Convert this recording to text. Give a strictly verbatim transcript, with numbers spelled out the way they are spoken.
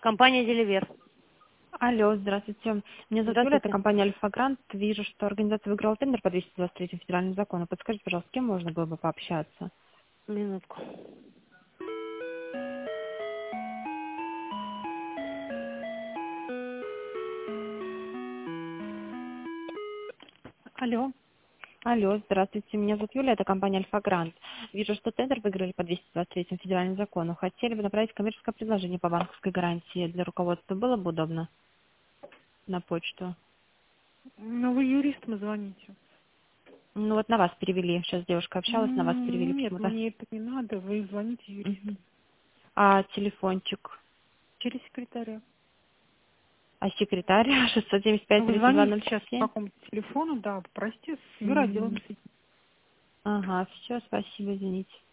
Компания «Деливер». Алло, здравствуйте. Меня зовут Юля, это Здравствуйте. компания «Альфа Грант». Вижу, что организация выиграла тендер по двести двадцать третьему федеральному закону. Подскажите, пожалуйста, с кем можно было бы пообщаться? Минутку. Алло. Алло, здравствуйте. Меня зовут Юля, это компания «Альфа Грант». Вижу, что тендер выиграли по двести двадцать третьему федеральному закону. Хотели бы направить коммерческое предложение по банковской гарантии для руководства. Было бы удобно на почту? Ну, вы юристам звоните. Ну вот на вас перевели. Сейчас девушка общалась, на вас перевели М, Нет, почему-то. мне это не надо. Вы звоните юристам. Мгм. А телефончик? Через секретаря. А секретарь шестьсот семьдесят пять Вы тридцать два звоните ноль сейчас по семь? какому-то телефону, да, попросите с юроотделом Мгм. соединить. Ага, все, спасибо, извините.